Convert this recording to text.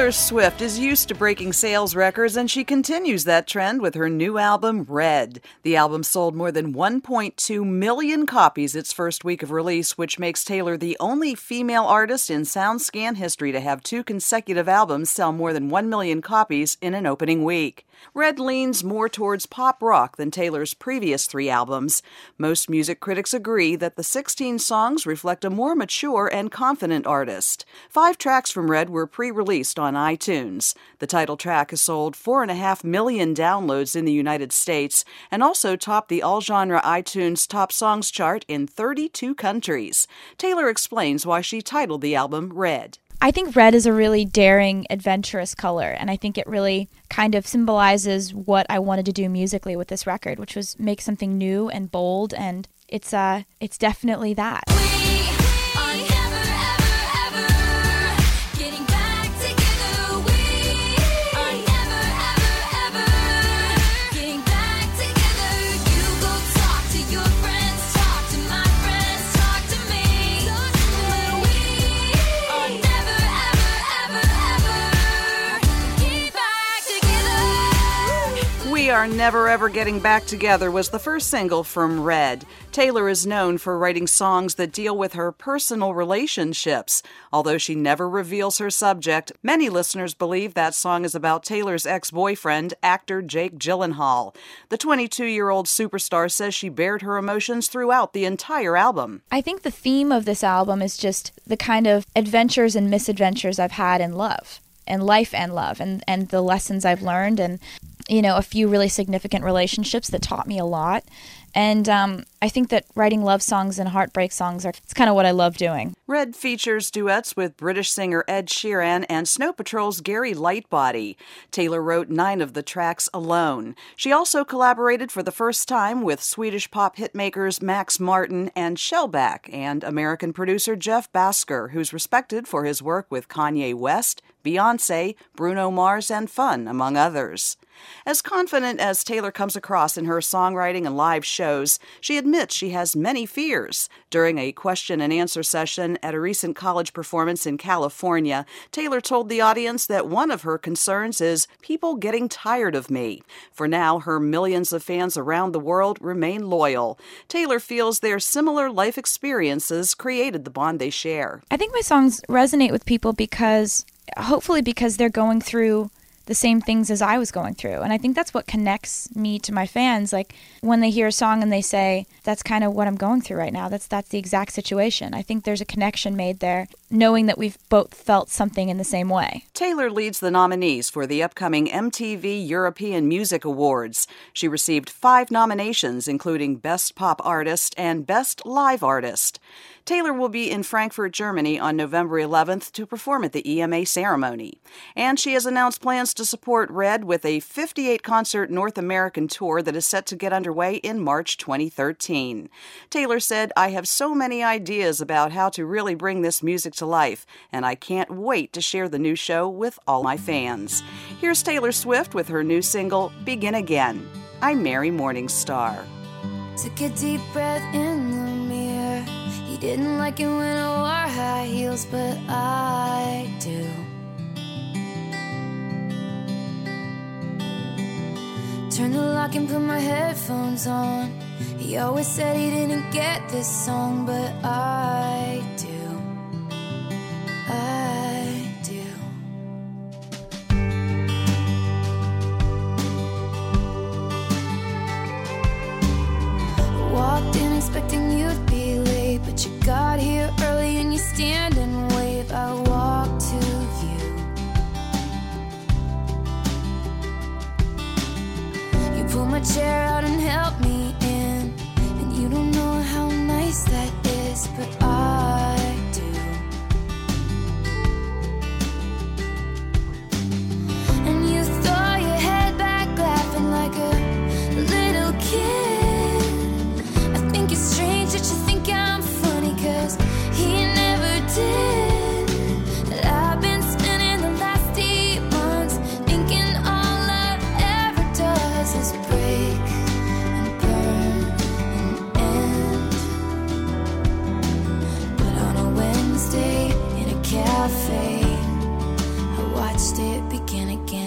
Taylor Swift is used to breaking sales records, and she continues that trend with her new album, Red. The album sold more than 1.2 million copies its first week of release, which makes Taylor the only female artist in SoundScan history to have 2 consecutive albums sell more than 1 million copies in an opening week. Red leans more towards pop rock than Taylor's previous 3 albums. Most music critics agree that the 16 songs reflect a more mature and confident artist. 5 tracks from Red were pre-released on iTunes. The title track has sold 4.5 million downloads in the United States and also topped the all-genre iTunes Top Songs chart in 32 countries. Taylor explains why she titled the album Red. I think red is a really daring, adventurous color, and I think it really kind of symbolizes what I wanted to do musically with this record, which was make something new and bold, and it's definitely that. We Are Never Ever Getting Back Together was the first single from Red. Taylor is known for writing songs that deal with her personal relationships. Although she never reveals her subject, many listeners believe that song is about Taylor's ex-boyfriend, actor Jake Gyllenhaal. The 22-year-old superstar says she bared her emotions throughout the entire album. I think the theme of this album is just the kind of adventures and misadventures I've had in love, and life and love, and the lessons I've learned, and a few really significant relationships that taught me a lot. And I think that writing love songs and heartbreak songs it's kind of what I love doing. Red features duets with British singer Ed Sheeran and Snow Patrol's Gary Lightbody. Taylor wrote 9 of the tracks alone. She also collaborated for the first time with Swedish pop hitmakers Max Martin and Shellback and American producer Jeff Basker, who's respected for his work with Kanye West, Beyoncé, Bruno Mars, and Fun, among others. As confident as Taylor comes across in her songwriting and live shows, she admits she has many fears. During a question-and-answer session at a recent college performance in California, Taylor told the audience that one of her concerns is people getting tired of me. For now, her millions of fans around the world remain loyal. Taylor feels their similar life experiences created the bond they share. I think my songs resonate with people hopefully because they're going through the same things as I was going through. And I think that's what connects me to my fans. Like when they hear a song and they say, that's kind of what I'm going through right now. That's the exact situation. I think there's a connection made there, knowing that we've both felt something in the same way. Taylor leads the nominees for the upcoming MTV European Music Awards. She received 5 nominations, including Best Pop Artist and Best Live Artist. Taylor will be in Frankfurt, Germany on November 11th to perform at the EMA ceremony. And she has announced plans to support Red with a 58-concert North American tour that is set to get underway in March 2013. Taylor said, "I have so many ideas about how to really bring this music to life, and I can't wait to share the new show with all my fans." Here's Taylor Swift with her new single, Begin Again. I'm Mary Morningstar. Took a deep breath in the mirror. He didn't like it when I wore high heels, but I do. Turned the lock and put my headphones on. He always said he didn't get this song, but I do. I do. Walked in expecting you'd be late, but you got here early and you stand and wave. I walked to you. You pulled my chair out and helped me in, and you don't know how nice that is. watched it begin again.